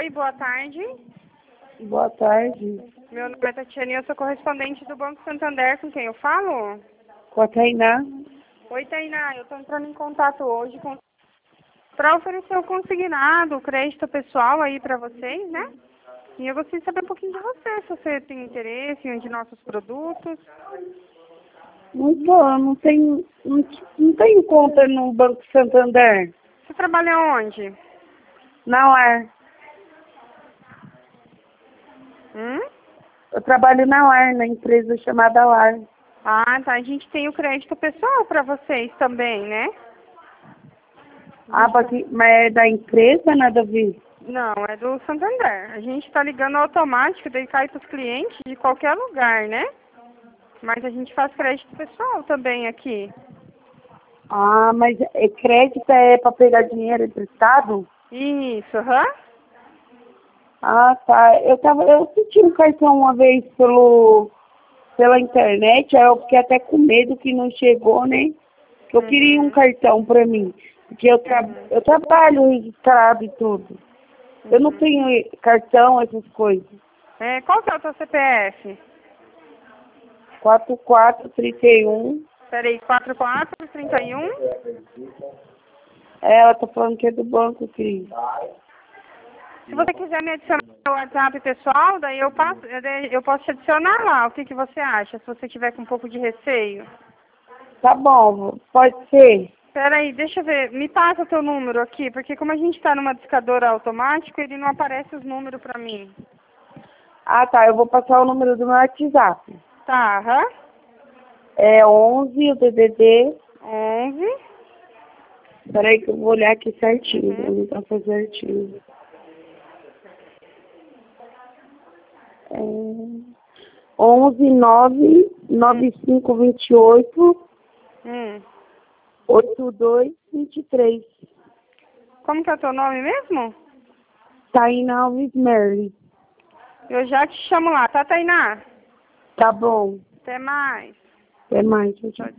Oi, boa tarde. Boa tarde. Meu nome é Tatiana e eu sou correspondente do Banco Santander. Com quem eu falo? Com a Tainá. Oi, Tainá. Eu estou entrando em contato hoje para oferecer o consignado, o crédito pessoal aí para vocês, né? E eu gostaria de saber um pouquinho de você, se você tem interesse em um de nossos produtos. Muito bom, não tenho conta no Banco Santander. Você trabalha onde? Não é. Eu trabalho na UAR, na empresa chamada UAR. Ah, tá. A gente tem o crédito pessoal para vocês também, né? Mas é da empresa, nada a ver? Não, é do Santander. A gente está ligando automático, daí cai para os clientes de qualquer lugar, né? Mas a gente faz crédito pessoal também aqui. Mas crédito é para pegar dinheiro emprestado? Isso, aham. Tá. Eu senti um cartão uma vez pela internet, aí eu fiquei até com medo que não chegou, né? Eu queria um cartão para mim, porque eu trabalho registrado e tudo. Eu não tenho cartão, essas coisas. Qual que é o teu CPF? 4431. Peraí, 4431. Ela tá falando que é do banco, Cris. Se você quiser me adicionar no WhatsApp pessoal, daí eu posso te adicionar lá. O que que você acha? Se você tiver com um pouco de receio. Tá bom, pode ser. Peraí, deixa eu ver. Me passa o teu número aqui, porque como a gente está numa discadora automático, ele não aparece os números para mim. Tá, eu vou passar o número do meu WhatsApp. Tá, aham. É 11, o DDD. 11. Peraí que eu vou olhar aqui certinho, pra mim passar certinho. 11 9 9528 8223. Como que é o teu nome mesmo? Tainá Alves Merli. Eu já te chamo lá, tá, Tainá? Tá bom. Até mais. Até mais, tchau.